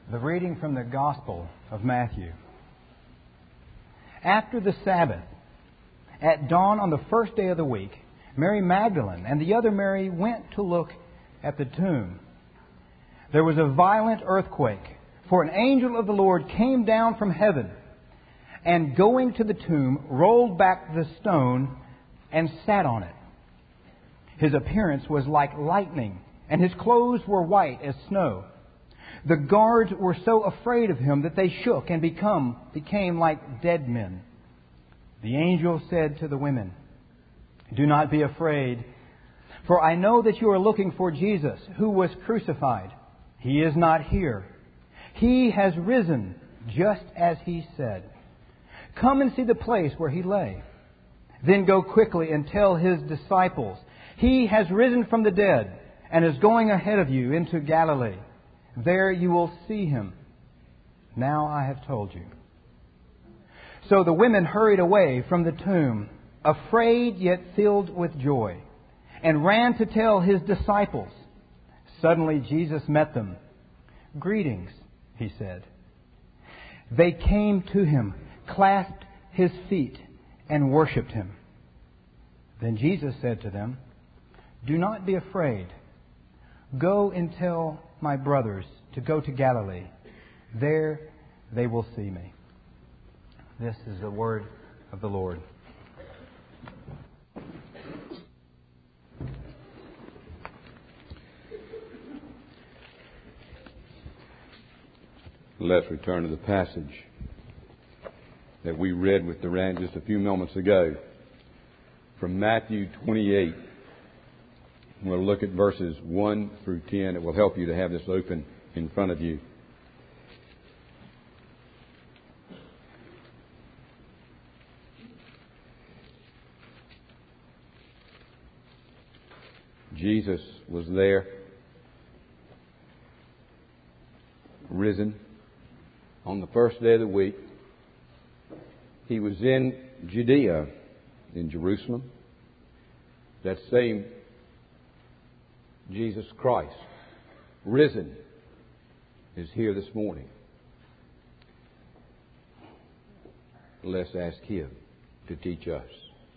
The reading from the Gospel of Matthew. After the Sabbath, at dawn on the first day of the week, Mary Magdalene and the other Mary went to look at the tomb. There was a violent earthquake, for an angel of the Lord came down from heaven, and going to the tomb, rolled back the stone and sat on it. His appearance was like lightning, and his clothes were white as snow. The guards were so afraid of him that they shook and became like dead men. The angel said to the women, "Do not be afraid, for I know that you are looking for Jesus, who was crucified. He is not here. He has risen, just as He said. Come and see the place where He lay. Then go quickly and tell His disciples, He has risen from the dead and is going ahead of you into Galilee. There you will see Him. Now I have told you." So the women hurried away from the tomb, afraid yet filled with joy, and ran to tell His disciples. Suddenly Jesus met them. "Greetings," He said. They came to Him, clasped His feet, and worshipped Him. Then Jesus said to them, "Do not be afraid. Go and tell my brothers to go to Galilee. There they will see me." This is the word of the Lord. Let's return to the passage that we read with Durant just a few moments ago from Matthew 28. We'll look at verses 1 through 10. It will help you to have this open in front of you. Jesus was there, risen on the first day of the week. He was in Judea, in Jerusalem. That same Jesus Christ, risen, is here this morning. Let's ask Him to teach us.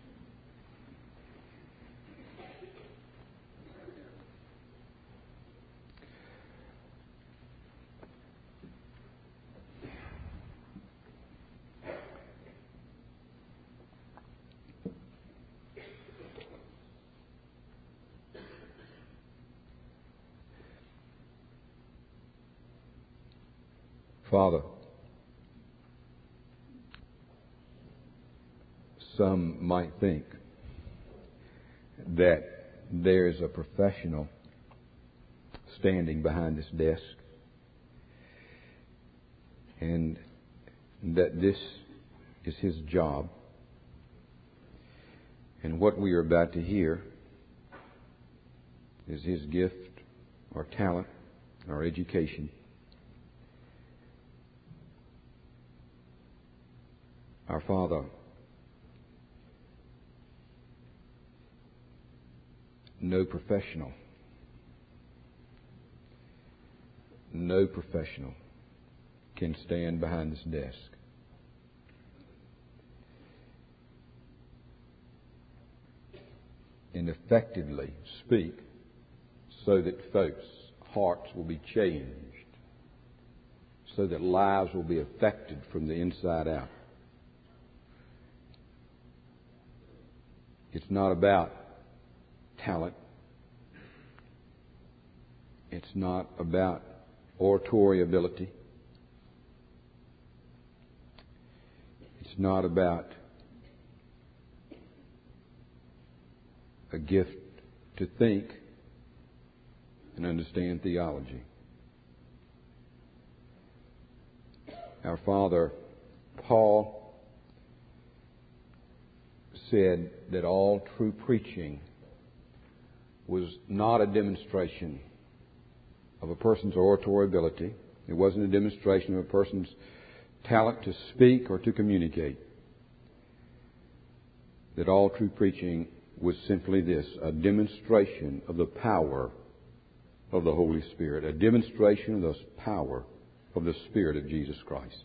Father, some might think that there's a professional standing behind this desk and that this is his job. And what we are about to hear is his gift or talent or education. Our Father, no professional can stand behind this desk. And effectively speak so that folks' hearts will be changed, so that lives will be affected from the inside out. It's not about talent. It's not about oratory ability. It's not about a gift to think and understand theology. Our father, Paul, said that all true preaching was not a demonstration of a person's oratory ability. It wasn't a demonstration of a person's talent to speak or to communicate. That all true preaching was simply this, a demonstration of the power of the Holy Spirit, a demonstration of the power of the Spirit of Jesus Christ.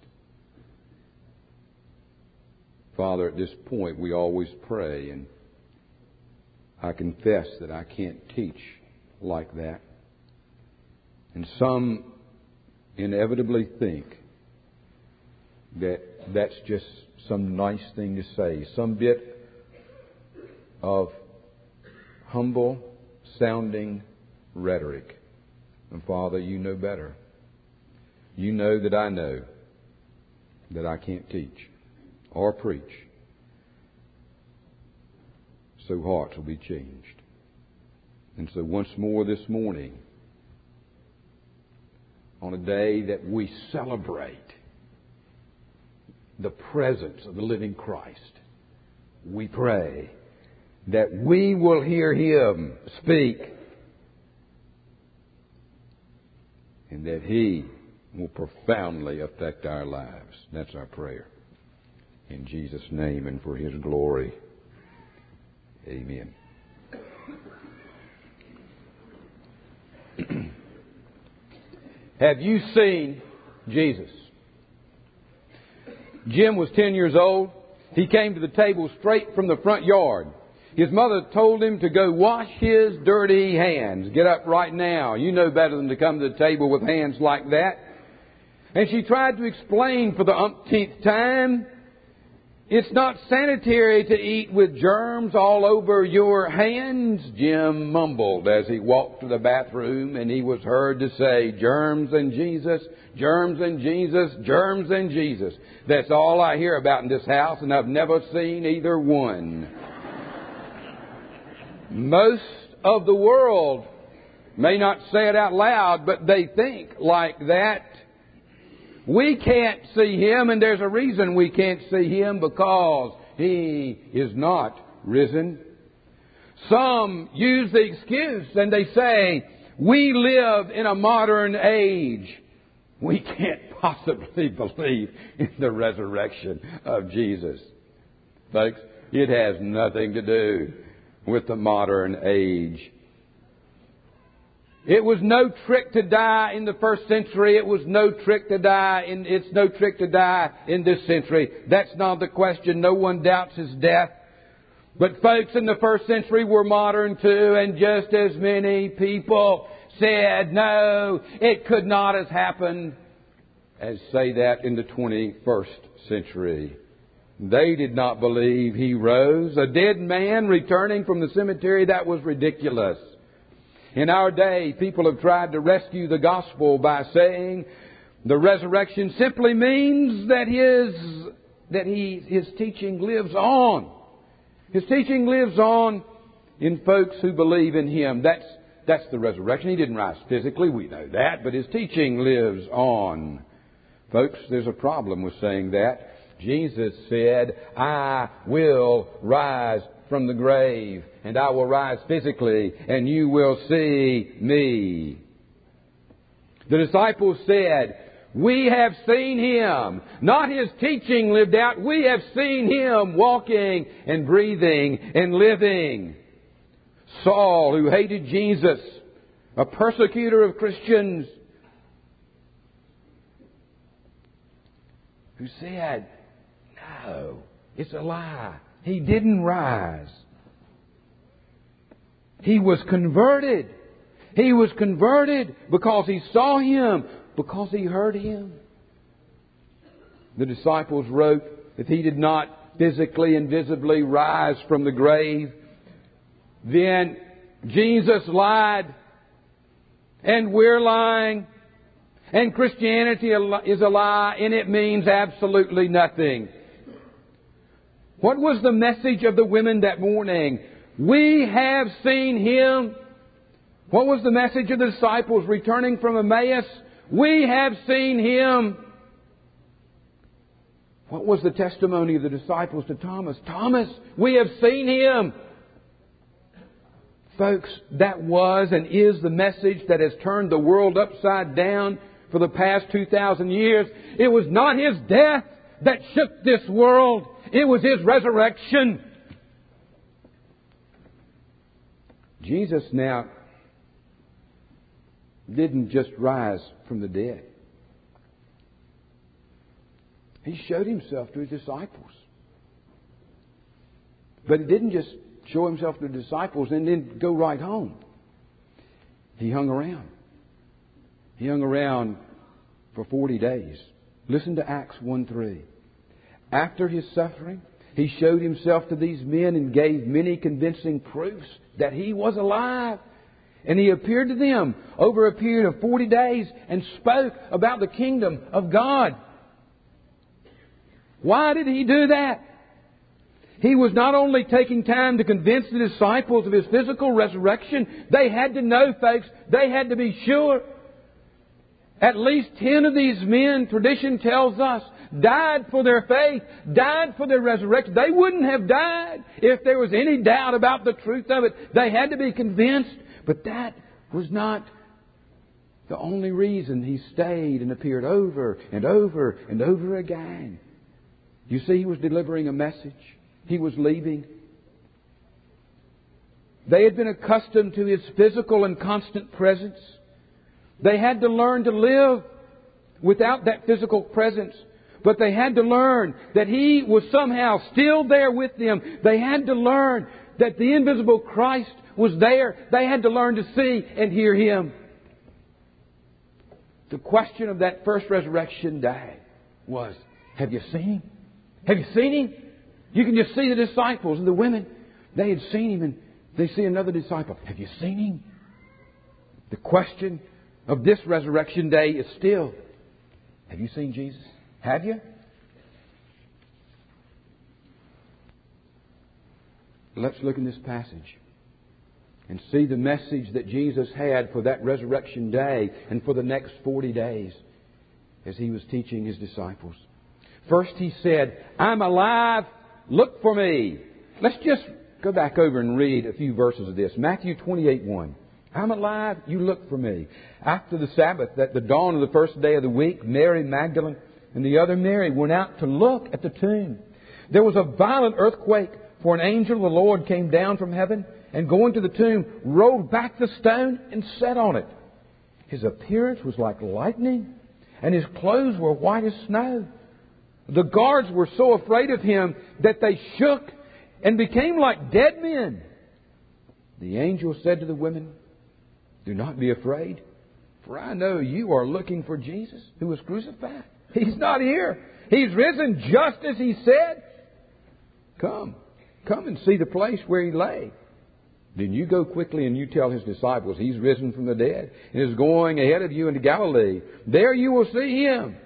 Father, at this point we always pray, and I confess that I can't teach like that. And some inevitably think that that's just some nice thing to say, some bit of humble sounding rhetoric. And Father, you know better. You know that I know that I can't teach or preach. So hearts will be changed. And so once more this morning, on a day that we celebrate the presence of the living Christ, we pray that we will hear Him speak and that He will profoundly affect our lives. That's our prayer. In Jesus' name and for His glory. Amen. Have you seen Jesus? Jim was 10 years old. He came to the table straight from the front yard. His mother told him to go wash his dirty hands. Get up right now. You know better than to come to the table with hands like that. And she tried to explain for the umpteenth time, it's not sanitary to eat with germs all over your hands. Jim mumbled as he walked to the bathroom, and he was heard to say, germs and Jesus, germs and Jesus, germs and Jesus. That's all I hear about in this house, and I've never seen either one. Most of the world may not say it out loud, but they think like that. We can't see Him, and there's a reason we can't see Him, because He is not risen. Some use the excuse and they say, we live in a modern age. We can't possibly believe in the resurrection of Jesus. Folks, it has nothing to do with the modern age. It was no trick to die in the first century. It's no trick to die in this century. That's not the question. No one doubts His death. But folks in the first century were modern too, and just as many people said, no, it could not have happened, as say that in the 21st century. They did not believe He rose. A dead man returning from the cemetery, that was ridiculous. In our day, people have tried to rescue the gospel by saying the resurrection simply means that his teaching lives on. His teaching lives on in folks who believe in Him. That's the resurrection. He didn't rise physically, we know that, but His teaching lives on. Folks, there's a problem with saying that. Jesus said, I will rise from the grave, and I will rise physically, and you will see me. The disciples said, we have seen Him. Not His teaching lived out. We have seen Him walking and breathing and living. Saul, who hated Jesus, a persecutor of Christians, who said, no, it's a lie. He didn't rise. He was converted. He was converted because he saw Him, because he heard Him. The disciples wrote that He did not physically and visibly rise from the grave. Then Jesus lied, and we're lying, and Christianity is a lie, and it means absolutely nothing. What was the message of the women that morning? We have seen Him. What was the message of the disciples returning from Emmaus? We have seen Him. What was the testimony of the disciples to Thomas? Thomas, we have seen Him. Folks, that was and is the message that has turned the world upside down for the past 2,000 years. It was not His death that shook this world. It was His resurrection. Jesus didn't just rise from the dead. He showed Himself to His disciples. But He didn't just show Himself to the disciples and then go right home. He hung around. He hung around for 40 days. Listen to Acts 1:3. After His suffering, He showed Himself to these men and gave many convincing proofs that He was alive. And He appeared to them over a period of 40 days and spoke about the kingdom of God. Why did He do that? He was not only taking time to convince the disciples of His physical resurrection. They had to know, folks. They had to be sure. At least 10 of these men, tradition tells us, died for their faith, died for their resurrection. They wouldn't have died if there was any doubt about the truth of it. They had to be convinced. But that was not the only reason He stayed and appeared over and over and over again. You see, He was delivering a message. He was leaving. They had been accustomed to His physical and constant presence. They had to learn to live without that physical presence. But they had to learn that He was somehow still there with them. They had to learn that the invisible Christ was there. They had to learn to see and hear Him. The question of that first resurrection day was, have you seen Him? Have you seen Him? You can just see the disciples and the women. They had seen Him, and they see another disciple. Have you seen Him? The question of this resurrection day is still, have you seen Jesus? Have you? Let's look in this passage and see the message that Jesus had for that resurrection day and for the next 40 days as He was teaching His disciples. First He said, I'm alive, look for me. Let's just go back over and read a few verses of this. Matthew 28:1. I'm alive, you look for me. After the Sabbath, at the dawn of the first day of the week, Mary Magdalene and the other Mary went out to look at the tomb. There was a violent earthquake, for an angel of the Lord came down from heaven and going to the tomb, rolled back the stone and sat on it. His appearance was like lightning, and His clothes were white as snow. The guards were so afraid of Him that they shook and became like dead men. The angel said to the women, do not be afraid, for I know you are looking for Jesus who was crucified. He's not here. He's risen just as He said. Come and see the place where He lay. Then you go quickly and you tell His disciples He's risen from the dead and is going ahead of you into Galilee. There you will see Him.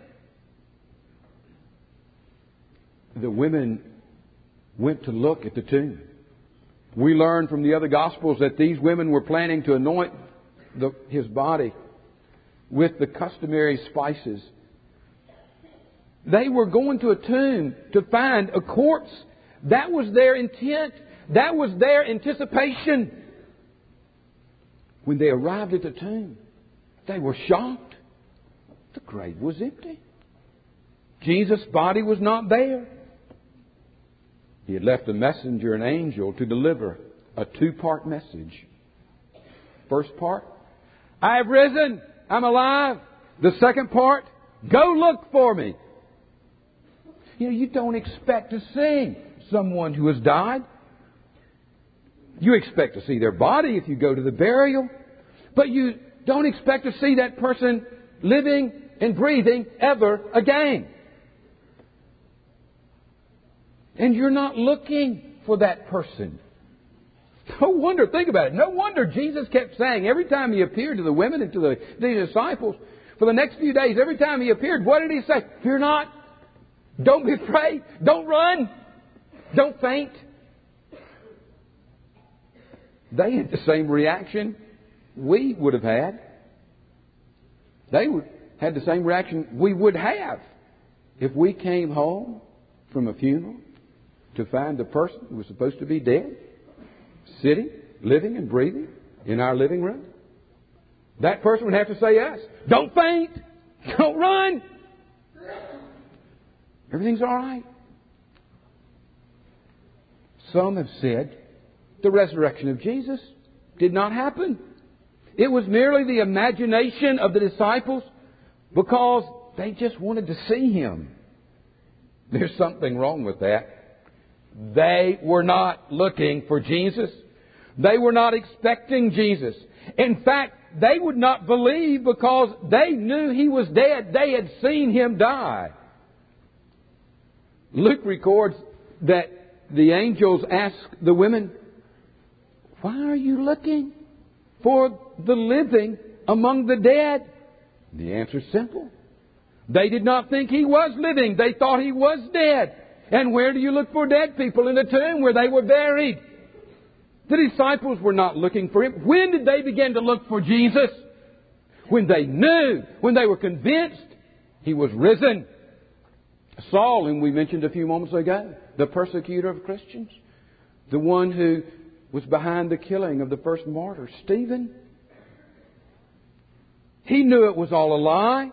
The women went to look at the tomb. We learn from the other Gospels that these women were planning to anoint His body with the customary spices. They were going to a tomb to find a corpse. That was their intent. That was their anticipation. When they arrived at the tomb, they were shocked. The grave was empty. Jesus' body was not there. He had left a messenger, an angel, to deliver a two-part message. First part, I have risen. I'm alive. The second part, go look for me. You don't expect to see someone who has died. You expect to see their body if you go to the burial. But you don't expect to see that person living and breathing ever again. And you're not looking for that person. No wonder, think about it. No wonder Jesus kept saying every time He appeared to the women and to the disciples for the next few days, every time He appeared, what did He say? Fear not. Don't be afraid. Don't run. Don't faint. They had the same reaction we would have had. They had the same reaction we would have if we came home from a funeral to find the person who was supposed to be dead, sitting, living and breathing in our living room. That person would have to say us, don't faint, don't run. Everything's all right. Some have said the resurrection of Jesus did not happen. It was merely the imagination of the disciples because they just wanted to see Him. There's something wrong with that. They were not looking for Jesus. They were not expecting Jesus. In fact, they would not believe because they knew He was dead. They had seen Him die. Luke records that the angels asked the women, "Why are you looking for the living among the dead?" The answer is simple. They did not think He was living. They thought He was dead. And where do you look for dead people? In the tomb where they were buried. The disciples were not looking for Him. When did they begin to look for Jesus? When they knew, when they were convinced He was risen. Saul, whom we mentioned a few moments ago, the persecutor of Christians, the one who was behind the killing of the first martyr, Stephen. He knew it was all a lie.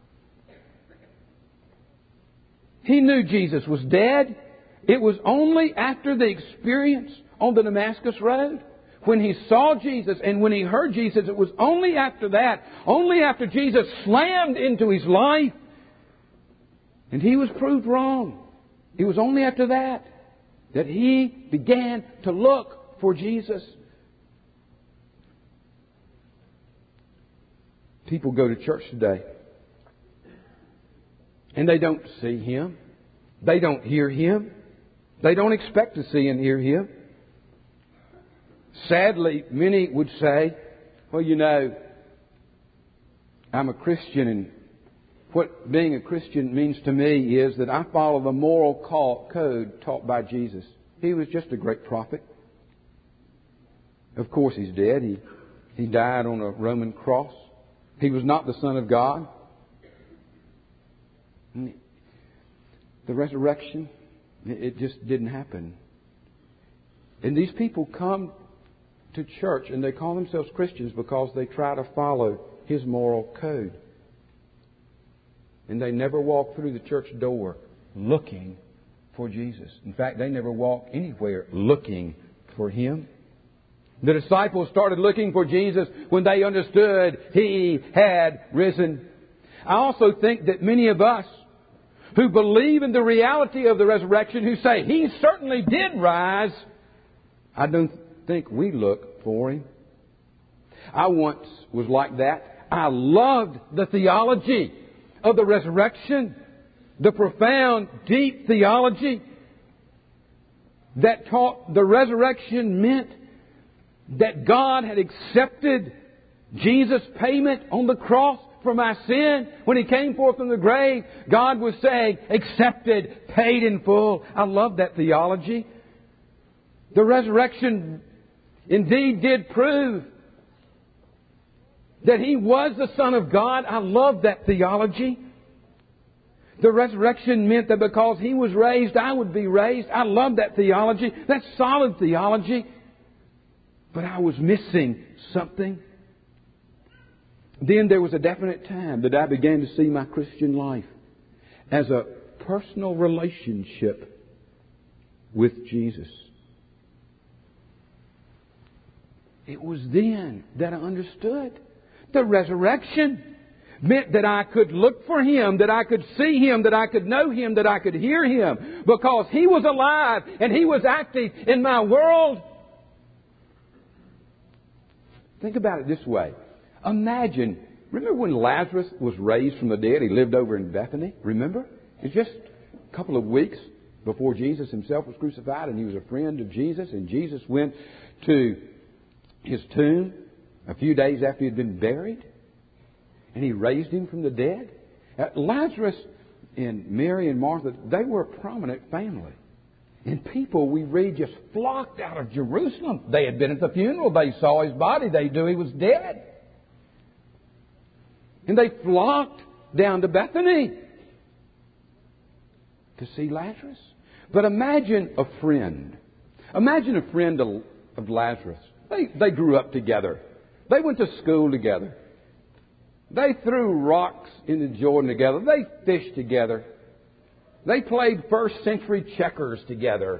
He knew Jesus was dead. It was only after the experience on the Damascus Road, when he saw Jesus and when he heard Jesus, it was only after that, only after Jesus slammed into his life and he was proved wrong. It was only after that that he began to look for Jesus. People go to church today and they don't see Him. They don't hear Him. They don't expect to see and hear Him. Sadly, many would say, well, you know, I'm a Christian, and what being a Christian means to me is that I follow the moral code taught by Jesus. He was just a great prophet. Of course, He's dead. He died on a Roman cross. He was not the Son of God. The resurrection, it just didn't happen. And these people come to church and they call themselves Christians because they try to follow His moral code. And they never walk through the church door looking for Jesus. In fact, they never walk anywhere looking for Him. The disciples started looking for Jesus when they understood He had risen. I also think that many of us who believe in the reality of the resurrection, who say He certainly did rise, I don't think we look for Him. I once was like that. I loved the theology of the resurrection, the profound, deep theology that taught the resurrection meant that God had accepted Jesus' payment on the cross for my sin. When He came forth from the grave, God was saying, accepted, paid in full. I love that theology. The resurrection indeed did prove that He was the Son of God. I love that theology. The resurrection meant that because He was raised, I would be raised. I love that theology. That's solid theology. But I was missing something. Then there was a definite time that I began to see my Christian life as a personal relationship with Jesus. It was then that I understood the resurrection meant that I could look for Him, that I could see Him, that I could know Him, that I could hear Him, because He was alive and He was active in my world. Think about it this way. Imagine, remember when Lazarus was raised from the dead? He lived over in Bethany. Remember? It's just a couple of weeks before Jesus Himself was crucified, and He was a friend of Jesus, and Jesus went to His tomb a few days after He had been buried, and He raised Him from the dead. Lazarus and Mary and Martha, they were a prominent family. And people, we read, just flocked out of Jerusalem. They had been at the funeral. They saw His body. They knew He was dead. And they flocked down to Bethany to see Lazarus. But imagine a friend. Imagine a friend of Lazarus. They grew up together. They went to school together. They threw rocks into Jordan together. They fished together. They played first century checkers together.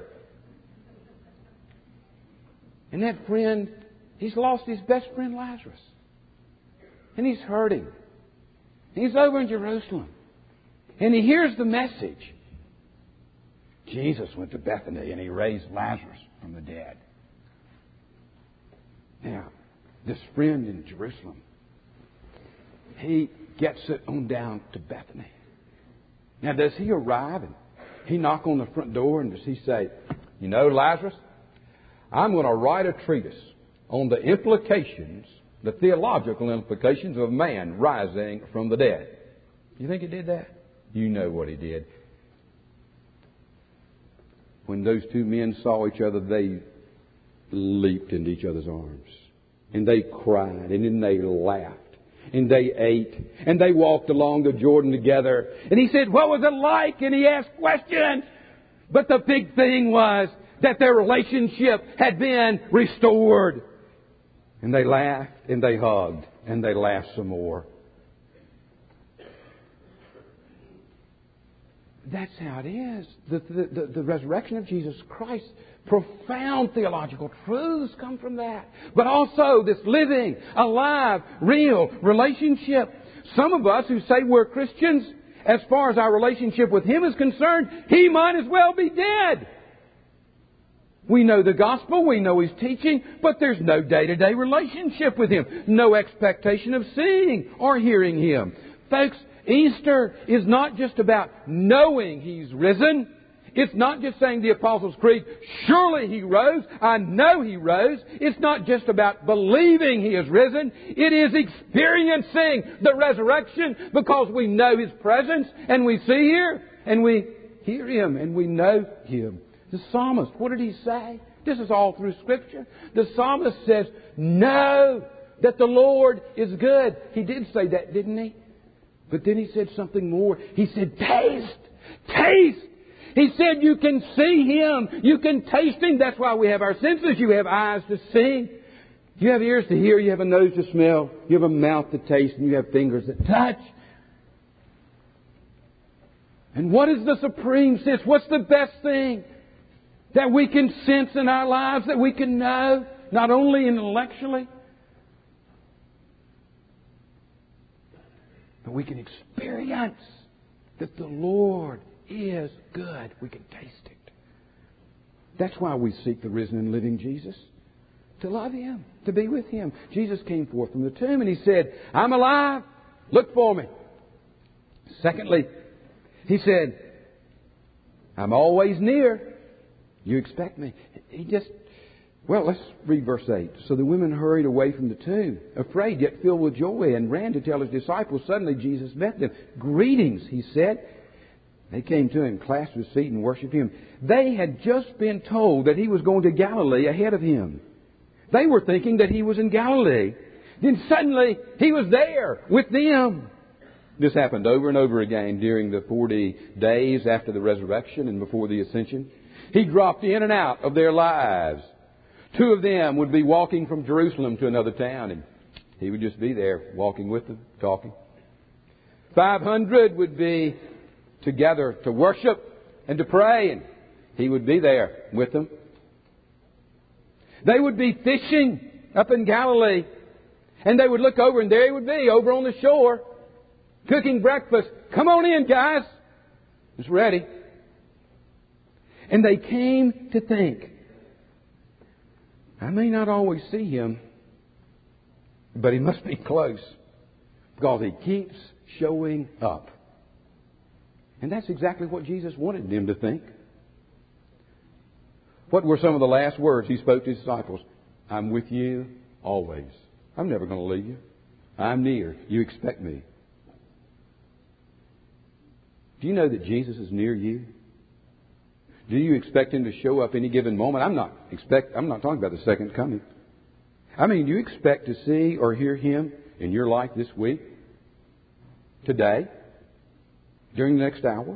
And that friend, he's lost his best friend Lazarus. And he's hurting. He's over in Jerusalem. And he hears the message Jesus went to Bethany and He raised Lazarus from the dead. Now, this friend in Jerusalem, he gets it on down to Bethany. Now, does he arrive and he knock on the front door and does he say, you know, Lazarus, I'm going to write a treatise on the implications, the theological implications of man rising from the dead. You think he did that? You know what he did. When those two men saw each other, they leaped into each other's arms. And they cried, and then they laughed. And they ate, and they walked along the Jordan together. And he said, what was it like? And he asked questions. But the big thing was that their relationship had been restored. And they laughed, and they hugged, and they laughed some more. That's how it is. The resurrection of Jesus Christ, profound theological truths come from that. But also this living, alive, real relationship. Some of us who say we're Christians, as far as our relationship with Him is concerned, He might as well be dead. We know the gospel, we know His teaching, but there's no day-to-day relationship with Him. No expectation of seeing or hearing Him. Folks, Easter is not just about knowing He's risen. It's not just saying the Apostles' Creed, surely He rose, I know He rose. It's not just about believing He is risen. It is experiencing the resurrection because we know His presence and we see Him and we hear Him and we know Him. The psalmist, what did he say? This is all through Scripture. The psalmist says, know that the Lord is good. He did say that, didn't he? But then he said something more. He said, taste. He said you can see Him. You can taste Him. That's why we have our senses. You have eyes to see. You have ears to hear. You have a nose to smell. You have a mouth to taste. And you have fingers that touch. And what is the supreme sense? What's the best thing that we can sense in our lives, that we can know, not only intellectually, but we can experience that the Lord is good. We can taste it. That's why we seek the risen and living Jesus. To love Him, to be with Him. Jesus came forth from the tomb and He said, I'm alive. Look for me. Secondly, He said, I'm always near. You expect me. Let's read verse 8. So the women hurried away from the tomb, afraid yet filled with joy, and ran to tell His disciples. Suddenly Jesus met them. Greetings, He said. They came to Him, clasped His feet, and worshipped Him. They had just been told that He was going to Galilee ahead of Him. They were thinking that He was in Galilee. Then suddenly He was there with them. This happened over and over again during the 40 days after the resurrection and before the ascension. He dropped in and out of their lives. 2 of them would be walking from Jerusalem to another town, and He would just be there walking with them, talking. 500 would be together to worship and to pray, and He would be there with them. They would be fishing up in Galilee, and they would look over, and there He would be over on the shore, cooking breakfast. Come on in, guys. It's ready. And they came to think, I may not always see Him, but He must be close because He keeps showing up. And that's exactly what Jesus wanted them to think. What were some of the last words He spoke to His disciples? I'm with you always. I'm never going to leave you. I'm near. You expect me. Do you know that Jesus is near you? Do you expect Him to show up any given moment? I'm not talking about the second coming. I mean, do you expect to see or hear Him in your life this week? Today? During the next hour?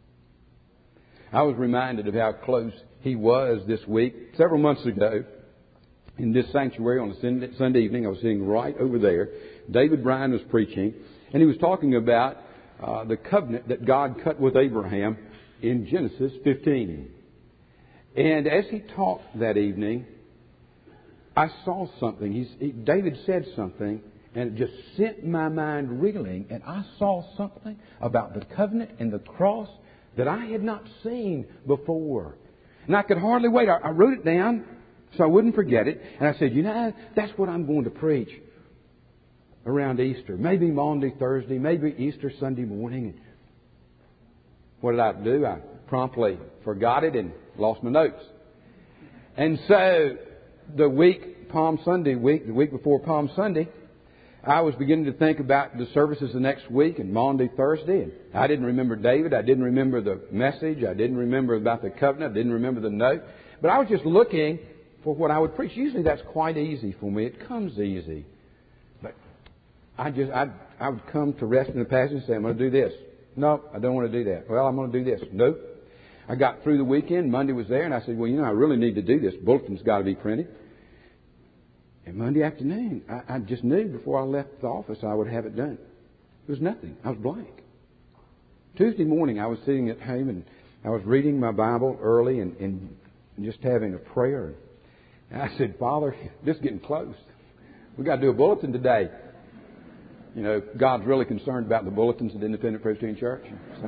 I was reminded of how close He was this week. Several months ago, in this sanctuary on a Sunday evening, I was sitting right over there. David Bryan was preaching, and he was talking about the covenant that God cut with Abraham in Genesis 15. And as he talked that evening, I saw something. David said something, and it just sent my mind reeling. And I saw something about the covenant and the cross that I had not seen before. And I could hardly wait. I wrote it down so I wouldn't forget it. And I said, that's what I'm going to preach around Easter. Maybe Maundy, Thursday, maybe Easter Sunday morning. What did I do? I promptly forgot it and lost my notes. And so the week before Palm Sunday, I was beginning to think about the services the next week and Maundy, Thursday. And I didn't remember David. I didn't remember the message. I didn't remember about the covenant. I didn't remember the note. But I was just looking for what I would preach. Usually that's quite easy for me. It comes easy. But I would come to rest in the passage and say, I'm going to do this. No, I don't want to do that. Well, I'm going to do this. Nope. I got through the weekend. Monday was there, and I said, well, I really need to do this. Bulletin's got to be printed. And Monday afternoon, I just knew before I left the office I would have it done. There was nothing. I was blank. Tuesday morning, I was sitting at home, and I was reading my Bible early and just having a prayer. And I said, Father, this is getting close. We've got to do a bulletin today. God's really concerned about the bulletins at Independent Presbyterian Church.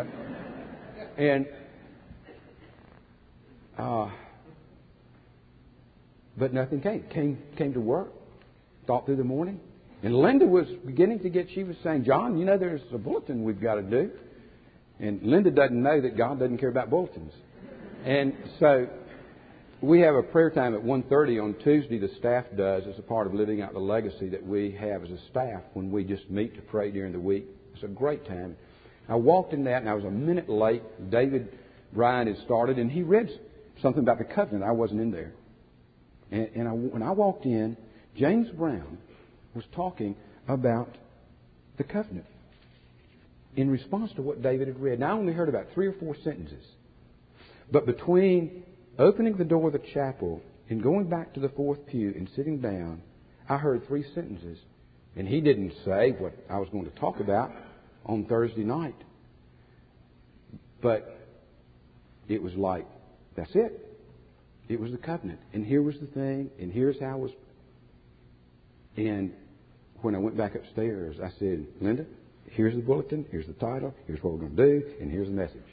But nothing came to work. Thought through the morning. And Linda was beginning to she was saying, John, there's a bulletin we've got to do. And Linda doesn't know that God doesn't care about bulletins. And so we have a prayer time at 1:30 on Tuesday. The staff does as a part of living out the legacy that we have as a staff when we just meet to pray during the week. It's a great time. I walked in that and I was a minute late. David Bryan had started and he read something about the covenant. I wasn't in there. And when I walked in, James Brown was talking about the covenant in response to what David had read. Now, I only heard about 3 or 4 sentences. But between opening the door of the chapel and going back to the 4th pew and sitting down, I heard 3 sentences. And he didn't say what I was going to talk about on Thursday night. But it was like, that's it. It was the covenant. And here was the thing. And here's how it was. And when I went back upstairs, I said, Linda, here's the bulletin. Here's the title. Here's what we're going to do. And here's the message.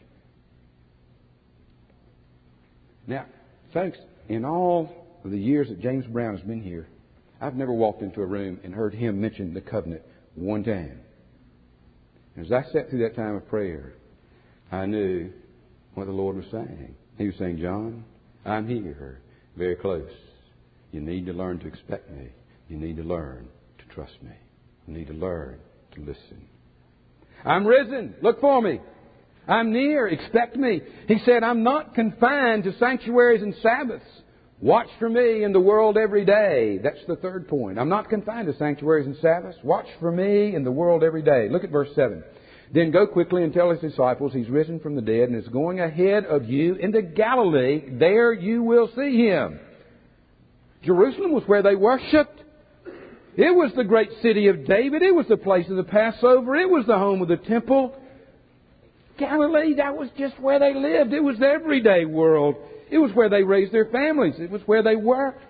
Now, folks, in all of the years that James Brown has been here, I've never walked into a room and heard him mention the covenant one time. As I sat through that time of prayer, I knew what the Lord was saying. He was saying, John, I'm here, very close. You need to learn to expect me. You need to learn to trust me. You need to learn to listen. I'm risen. Look for me. I'm near. Expect me. He said, I'm not confined to sanctuaries and Sabbaths. Watch for me in the world every day. That's the third point. I'm not confined to sanctuaries and Sabbaths. Watch for me in the world every day. Look at verse 7. Then go quickly and tell his disciples he's risen from the dead and is going ahead of you into Galilee. There you will see him. Jerusalem was where they worshipped. It was the great city of David. It was the place of the Passover. It was the home of the temple. Galilee, that was just where they lived. It was the everyday world. It was where they raised their families. It was where they worked.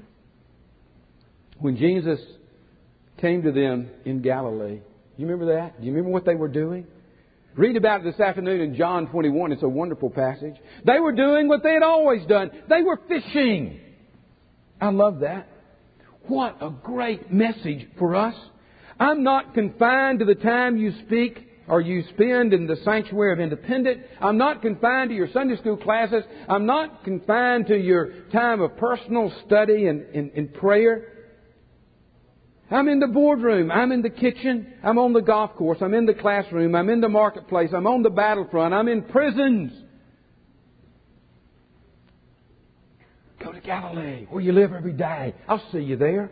When Jesus came to them in Galilee, you remember that? Do you remember what they were doing? Read about it this afternoon in John 21. It's a wonderful passage. They were doing what they had always done. They were fishing. I love that. What a great message for us. I'm not confined to the time you speak or you spend in the sanctuary of Independent. I'm not confined to your Sunday school classes. I'm not confined to your time of personal study and prayer. I'm in the boardroom. I'm in the kitchen. I'm on the golf course. I'm in the classroom. I'm in the marketplace. I'm on the battlefront. I'm in prisons. Go to Galilee, where you live every day. I'll see you there.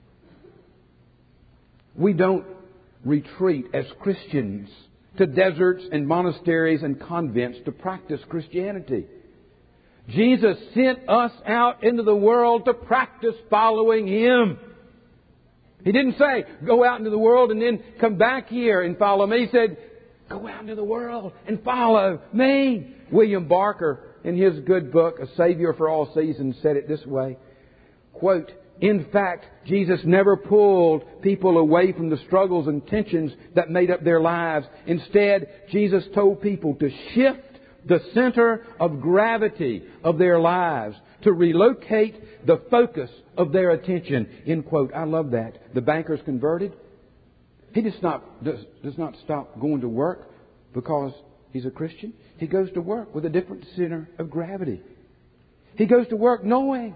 We don't retreat as Christians to deserts and monasteries and convents to practice Christianity. Jesus sent us out into the world to practice following Him. He didn't say, go out into the world and then come back here and follow me. He said, go out into the world and follow me. William Barker, in his good book, A Savior for All Seasons, said it this way, quote, in fact, Jesus never pulled people away from the struggles and tensions that made up their lives. Instead, Jesus told people to shift the center of gravity of their lives, to relocate the focus of their attention. End quote. I love that. The banker's converted. He does not stop going to work because he's a Christian. He goes to work with a different center of gravity. He goes to work knowing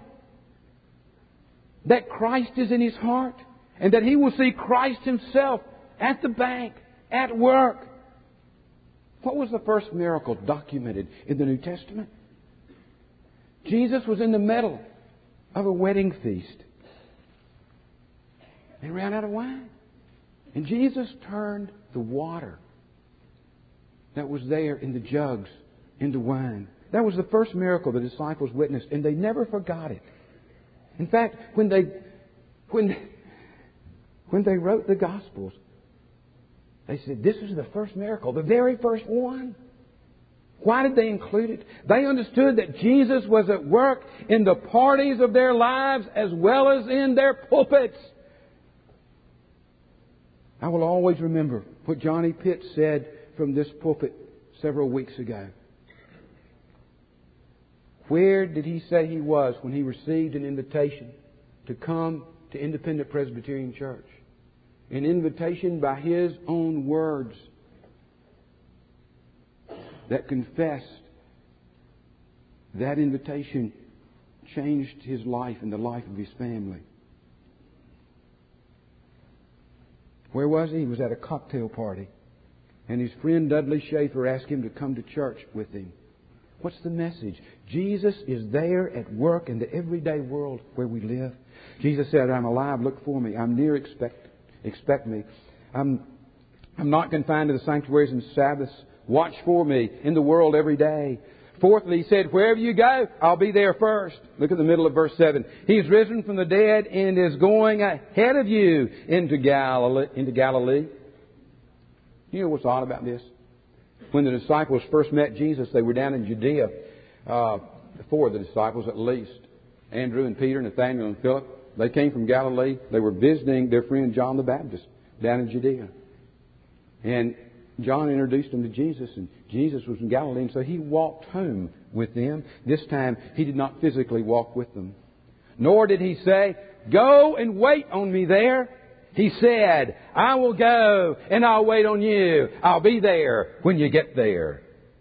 that Christ is in his heart and that he will see Christ himself at the bank, at work. What was the first miracle documented in the New Testament? Jesus was in the middle of a wedding feast. They ran out of wine. And Jesus turned the water that was there in the jugs into wine. That was the first miracle the disciples witnessed, and they never forgot it. In fact, when they wrote the Gospels, they said, this is the first miracle, the very first one. Why did they include it? They understood that Jesus was at work in the parties of their lives as well as in their pulpits. I will always remember what Johnny Pitt said from this pulpit several weeks ago. Where did he say he was when he received an invitation to come to Independent Presbyterian Church? An invitation by his own words that confessed that invitation changed his life and the life of his family. Where was he? He was at a cocktail party. And his friend Dudley Schaefer asked him to come to church with him. What's the message? Jesus is there at work in the everyday world where we live. Jesus said, I'm alive, look for me. I'm near, expect me. I'm not confined to the sanctuaries and Sabbaths. Watch for me in the world every day. Fourthly, he said, wherever you go, I'll be there first. Look at the middle of verse 7. He's risen from the dead and is going ahead of you into Galilee. You know what's odd about this? When the disciples first met Jesus, they were down in Judea. Four of the disciples at least. Andrew and Peter, Nathanael and Philip. They came from Galilee. They were visiting their friend John the Baptist down in Judea. And John introduced them to Jesus, and Jesus was in Galilee, and so he walked home with them. This time, he did not physically walk with them. Nor did he say, go and wait on me there. He said, I will go and I'll wait on you. I'll be there when you get there.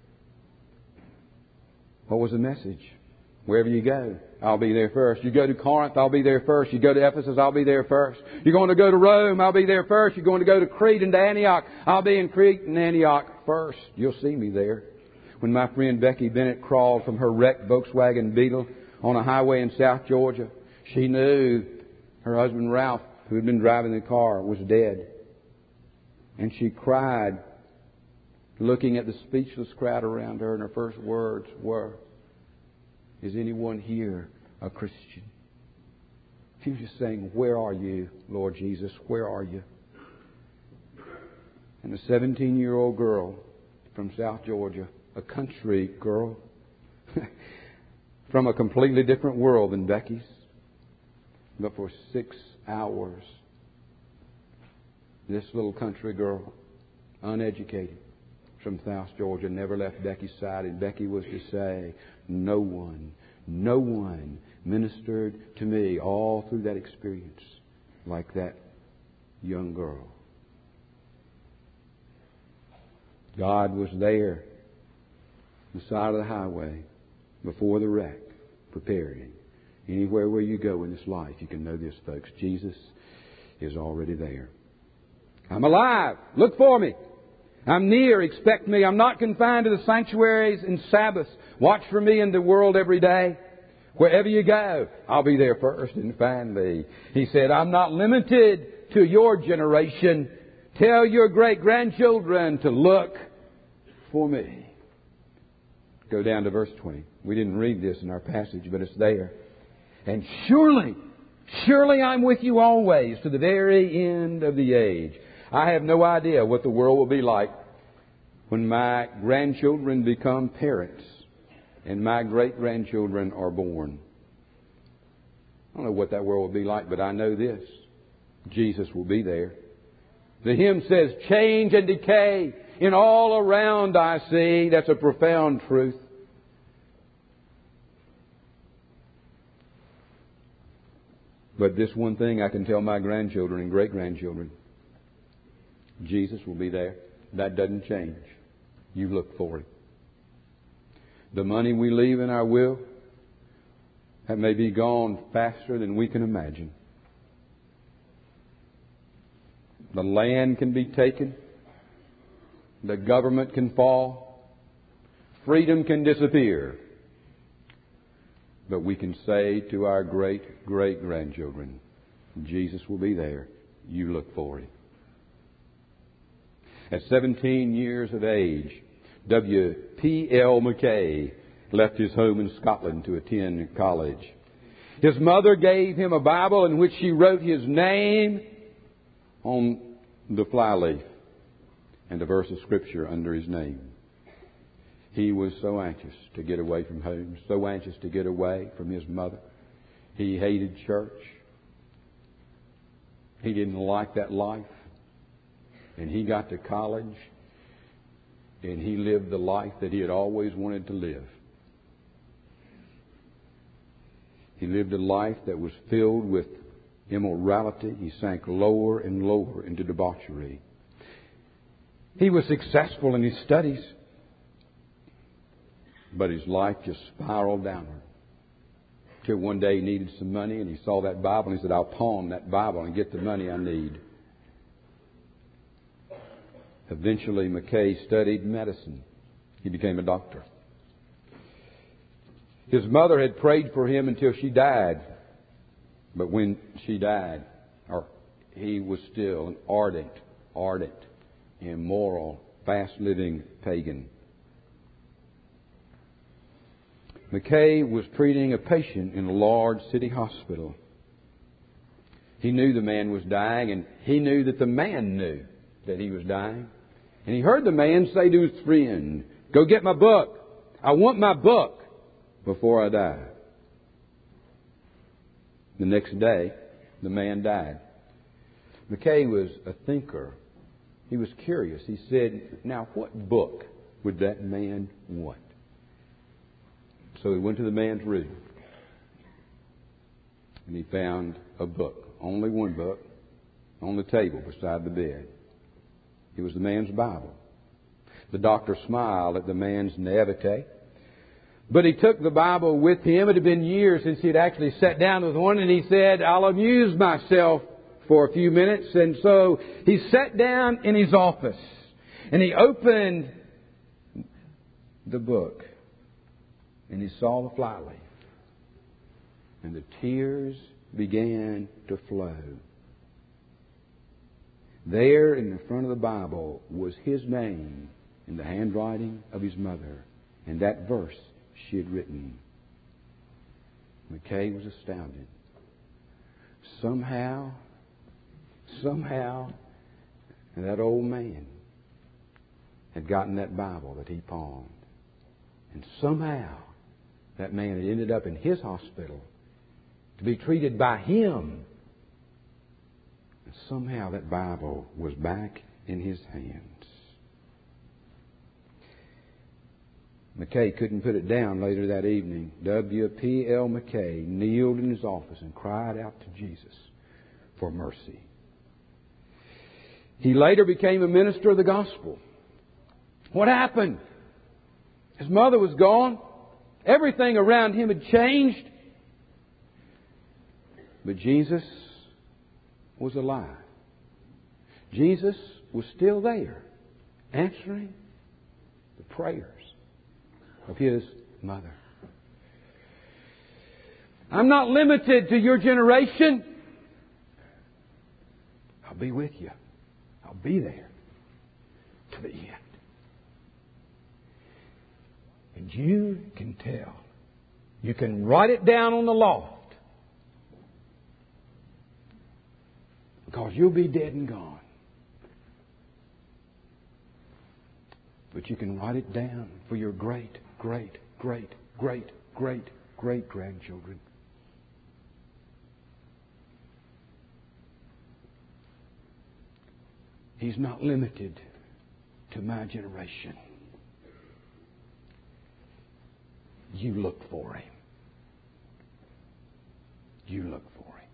What was the message? Wherever you go, I'll be there first. You go to Corinth, I'll be there first. You go to Ephesus, I'll be there first. You're going to go to Rome, I'll be there first. You're going to go to Crete and to Antioch, I'll be in Crete and Antioch first. You'll see me there. When my friend Becky Bennett crawled from her wrecked Volkswagen Beetle on a highway in South Georgia, she knew her husband Ralph, who had been driving the car, was dead. And she cried, looking at the speechless crowd around her, and her first words were, is anyone here a Christian? She was just saying, where are you, Lord Jesus? Where are you? And a 17-year-old girl from South Georgia, a country girl, from a completely different world than Becky's, but for 6 hours, this little country girl, uneducated, from South Georgia, never left Becky's side, and Becky was to say, no one ministered to me all through that experience like that young girl. God was there, on the side of the highway, before the wreck, preparing. Anywhere where you go in this life, you can know this, folks. Jesus is already there. I'm alive. Look for me. I'm near. Expect me. I'm not confined to the sanctuaries and Sabbaths. Watch for me in the world every day. Wherever you go, I'll be there first and find thee. He said, I'm not limited to your generation. Tell your great-grandchildren to look for me. Go down to verse 20. We didn't read this in our passage, but it's there. And surely I'm with you always to the very end of the age. I have no idea what the world will be like when my grandchildren become parents and my great-grandchildren are born. I don't know what that world will be like, but I know this. Jesus will be there. The hymn says, change and decay in all around I see. That's a profound truth. But this one thing I can tell my grandchildren and great-grandchildren. Jesus will be there. That doesn't change. You look for Him. The money we leave in our will, that may be gone faster than we can imagine. The land can be taken. The government can fall. Freedom can disappear. But we can say to our great-great-grandchildren, Jesus will be there. You look for Him. At 17 years of age, W.P.L. Mackay left his home in Scotland to attend college. His mother gave him a Bible in which she wrote his name on the flyleaf and a verse of Scripture under his name. He was so anxious to get away from home, so anxious to get away from his mother. He hated church. He didn't like that life. And he got to college, and he lived the life that he had always wanted to live. He lived a life that was filled with immorality. He sank lower and lower into debauchery. He was successful in his studies, but his life just spiraled downward. Till one day he needed some money, and he saw that Bible, and he said, I'll pawn that Bible and get the money I need. Eventually, Mackay studied medicine. He became a doctor. His mother had prayed for him until she died. But when she died, he was still an ardent, immoral, fast-living pagan. Mackay was treating a patient in a large city hospital. He knew the man was dying, and he knew that the man knew that he was dying. And he heard the man say to his friend, "Go get my book. I want my book before I die." The next day, the man died. Mackay was a thinker. He was curious. He said, now what book would that man want? So he went to the man's room. And he found a book, only one book, on the table beside the bed. It was the man's Bible. The doctor smiled at the man's naivete. But he took the Bible with him. It had been years since he had actually sat down with one, and he said, I'll amuse myself for a few minutes. And so he sat down in his office, and he opened the book, and he saw the flyleaf, and the tears began to flow. There in the front of the Bible was his name in the handwriting of his mother, and that verse she had written. Mackay was astounded. Somehow, that old man had gotten that Bible that he pawned. And somehow, that man had ended up in his hospital to be treated by him. And somehow that Bible was back in his hands. Mackay couldn't put it down. Later that evening, W.P.L. Mackay kneeled in his office and cried out to Jesus for mercy. He later became a minister of the gospel. What happened? His mother was gone. Everything around him had changed. But Jesus was alive. Jesus was still there, answering the prayers of his mother. I'm not limited to your generation. I'll be with you. I'll be there to the end. And you can tell. You can write it down on the loft. Because you'll be dead and gone. But you can write it down for your great, great, great, great, great, great grandchildren. He's not limited to my generation. You look for Him. You look for Him.